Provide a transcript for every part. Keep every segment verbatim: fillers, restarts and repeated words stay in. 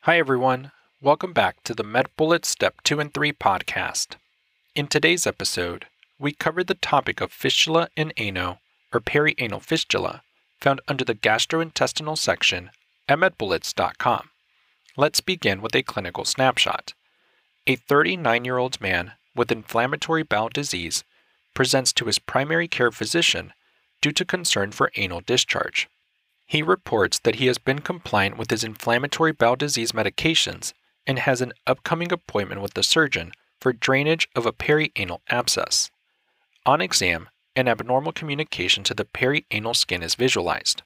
Hi everyone, welcome back to the MedBullets Step two and three podcast. In today's episode, we covered the topic of fistula in ano, or perianal fistula, found under the gastrointestinal section at med bullets dot com. Let's begin with a clinical snapshot. A thirty-nine-year-old man with inflammatory bowel disease presents to his primary care physician due to concern for anal discharge. He reports that he has been compliant with his inflammatory bowel disease medications and has an upcoming appointment with the surgeon for drainage of a perianal abscess. On exam, an abnormal communication to the perianal skin is visualized.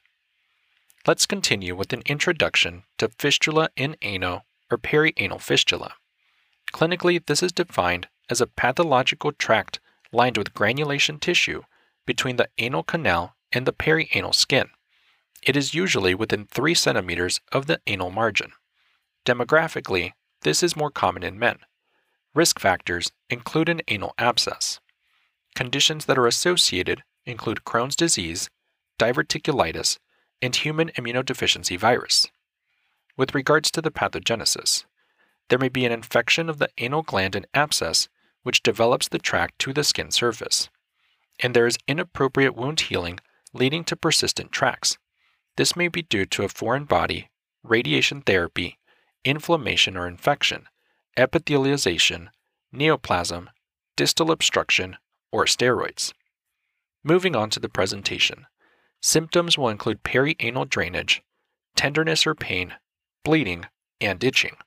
Let's continue with an introduction to fistula in ano, or perianal fistula. Clinically, this is defined as a pathological tract lined with granulation tissue between the anal canal and the perianal skin. It is usually within three centimeters of the anal margin. Demographically, this is more common in men. Risk factors include an anal abscess. Conditions that are associated include Crohn's disease, diverticulitis, and human immunodeficiency virus. With regards to the pathogenesis, there may be an infection of the anal gland and abscess which develops the tract to the skin surface, and there is inappropriate wound healing leading to persistent tracts. This may be due to a foreign body, radiation therapy, inflammation or infection, epithelialization, neoplasm, distal obstruction, or steroids. Moving on to the presentation. Symptoms will include perianal drainage, tenderness or pain, bleeding, and itching.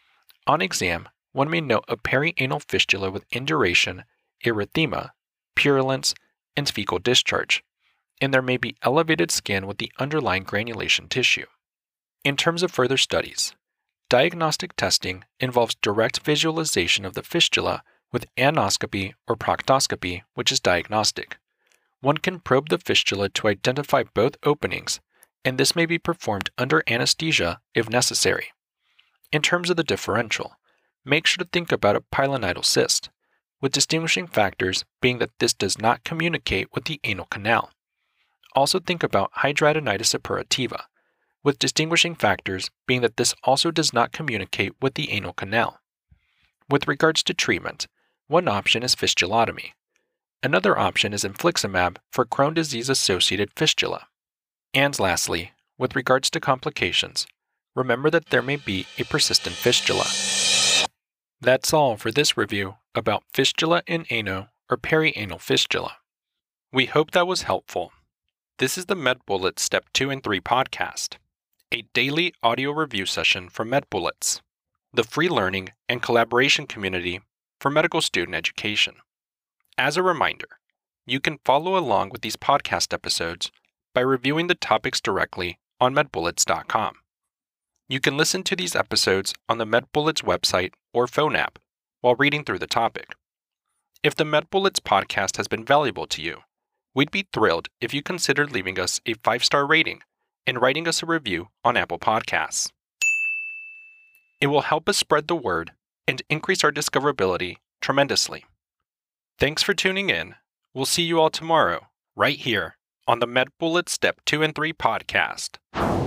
On exam, one may note a perianal fistula with induration, erythema, purulence, and fecal discharge, and there may be elevated skin with the underlying granulation tissue. In terms of further studies, diagnostic testing involves direct visualization of the fistula with anoscopy or proctoscopy, which is diagnostic. One can probe the fistula to identify both openings, and this may be performed under anesthesia if necessary. In terms of the differential, make sure to think about a pilonidal cyst, with distinguishing factors being that this does not communicate with the anal canal. Also think about hidradenitis suppurativa, with distinguishing factors being that this also does not communicate with the anal canal. With regards to treatment, one option is fistulotomy. Another option is infliximab for Crohn's disease-associated fistula. And lastly, with regards to complications, remember that there may be a persistent fistula. That's all for this review about fistula in ano, or perianal fistula. We hope that was helpful. This is the MedBullets Step two and three podcast, a daily audio review session from MedBullets, the free learning and collaboration community for medical student education. As a reminder, you can follow along with these podcast episodes by reviewing the topics directly on med bullets dot com. You can listen to these episodes on the MedBullets website or phone app while reading through the topic. If the MedBullets podcast has been valuable to you, we'd be thrilled if you considered leaving us a five-star rating and writing us a review on Apple Podcasts. It will help us spread the word and increase our discoverability tremendously. Thanks for tuning in. We'll see you all tomorrow, right here, on the MedBullets Step two and three podcast.